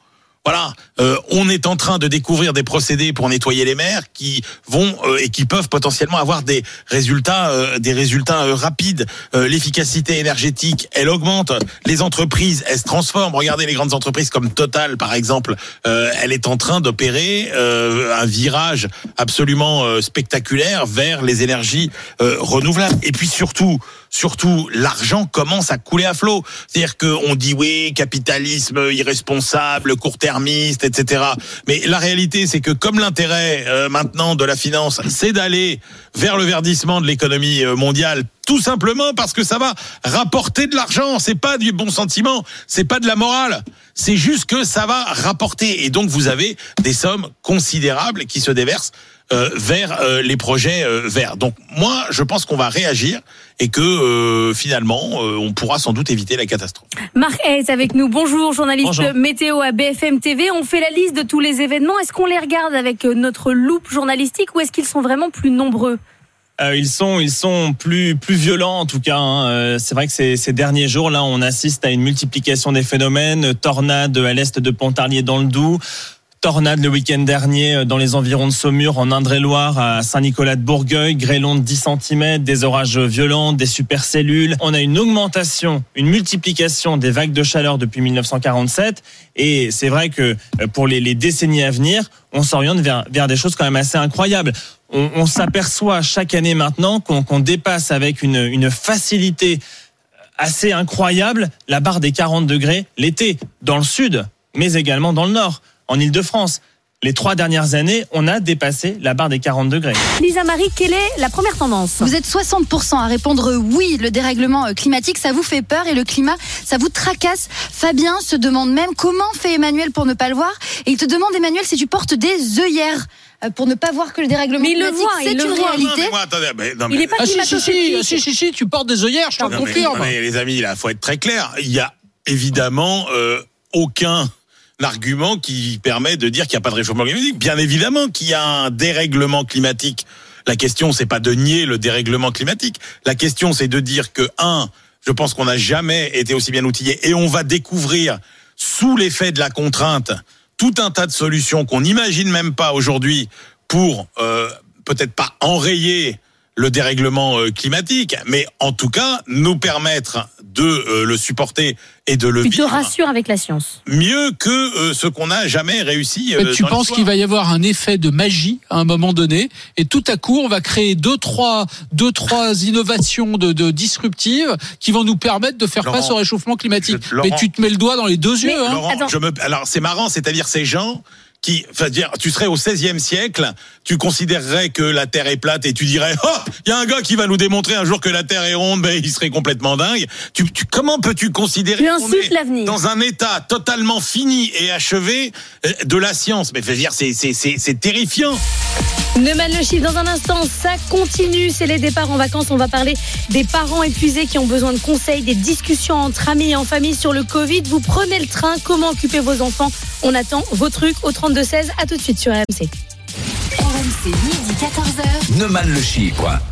Voilà, euh, on est en train de découvrir des procédés pour nettoyer les mers qui vont euh, et qui peuvent potentiellement avoir des résultats, euh, des résultats euh, rapides. Euh, l'efficacité énergétique, elle augmente. Les entreprises, elles se transforment. Regardez les grandes entreprises comme Total, par exemple. Euh, elle est en train d'opérer euh, un virage absolument euh, spectaculaire vers les énergies euh, renouvelables. Et puis surtout, surtout, l'argent commence à couler à flot. C'est-à-dire qu'on dit oui, capitalisme irresponsable, court-termiste, et cetera. Mais la réalité, c'est que comme l'intérêt euh, maintenant de la finance, c'est d'aller vers le verdissement de l'économie mondiale, tout simplement parce que ça va rapporter de l'argent. C'est pas du bon sentiment, c'est pas de la morale. C'est juste que ça va rapporter. Et donc vous avez des sommes considérables qui se déversent Euh, vers euh, les projets euh, verts. Donc moi, je pense qu'on va réagir et que euh, finalement, euh, on pourra sans doute éviter la catastrophe. Marc est avec nous. Bonjour, journaliste Bonjour. météo à B F M T V. On fait la liste de tous les événements. Est-ce qu'on les regarde avec notre loupe journalistique ou est-ce qu'ils sont vraiment plus nombreux ? Euh, ils sont, ils sont plus, plus violents en tout cas. Hein. Euh, c'est vrai que ces, ces derniers jours, là, on assiste à une multiplication des phénomènes. Tornade à l'est de Pontarlier dans le Doubs. Tornade le week-end dernier dans les environs de Saumur, en Indre-et-Loire, à Saint-Nicolas de Bourgueil, grêlons de dix centimètres, des orages violents, des supercellules. On a une augmentation, une multiplication des vagues de chaleur depuis dix-neuf cent quarante-sept. Et c'est vrai que pour les, les décennies à venir, on s'oriente vers, vers des choses quand même assez incroyables. On, on s'aperçoit chaque année maintenant qu'on, qu'on dépasse avec une, une facilité assez incroyable la barre des quarante degrés l'été, dans le sud, mais également dans le nord. En Ile-de-France, les trois dernières années, on a dépassé la barre des quarante degrés. Lisa Marie, quelle est la première tendance ? Vous êtes soixante pour cent à répondre oui, le dérèglement climatique, ça vous fait peur et le climat, ça vous tracasse. Fabien se demande même comment fait Emmanuel pour ne pas le voir. Et il te demande, Emmanuel, si tu portes des œillères pour ne pas voir que le dérèglement mais climatique, il le voit, c'est il une le voit. réalité. Non, mais moi, attendez, mais, non, mais, Il est pas Ah si si, si, climato-sceptique. si, si, si, tu portes des œillères, je te non, mais, confirme. non, mais les amis, là, faut être très clair. Il y a évidemment euh, aucun l'argument qui permet de dire qu'il n'y a pas de réchauffement climatique. Bien évidemment qu'il y a un dérèglement climatique. La question, c'est pas de nier le dérèglement climatique. La question, c'est de dire que, un, je pense qu'on n'a jamais été aussi bien outillé et on va découvrir, sous l'effet de la contrainte, tout un tas de solutions qu'on n'imagine même pas aujourd'hui pour, euh, peut-être pas enrayer le dérèglement climatique, mais en tout cas, nous permettre de euh, le supporter et de le Tu vivre. te rassures avec la science. Mieux que euh, ce qu'on n'a jamais réussi. Euh, Mais tu dans penses l'histoire. qu'il va y avoir un effet de magie à un moment donné et tout à coup on va créer deux trois deux trois innovations de, de disruptives qui vont nous permettre de faire Laurent, face au réchauffement climatique. je- Laurent- Mais tu te mets le doigt dans les deux Mais- yeux. Hein. Laurent, je me, alors c'est marrant, c'est-à-dire ces gens qui, enfin, dire, tu serais au seizième siècle, tu considérerais que la Terre est plate et tu dirais, oh, il y a un gars qui va nous démontrer un jour que la Terre est ronde, ben il serait complètement dingue. Tu, tu, comment peux-tu considérer Tu qu'on insultes est l'avenir. dans un état totalement fini et achevé euh, de la science? Mais je veux dire, c'est, c'est, c'est, c'est terrifiant. Neumann le chiffre dans un instant, ça continue, c'est les départs en vacances. On va parler des parents épuisés qui ont besoin de conseils, des discussions entre amis et en famille sur le Covid. Vous prenez le train, comment occuper vos enfants? On attend vos trucs au trente-deux seize. À tout de suite sur R M C. R M C, midi quatorze heures. Neumann le Chypre.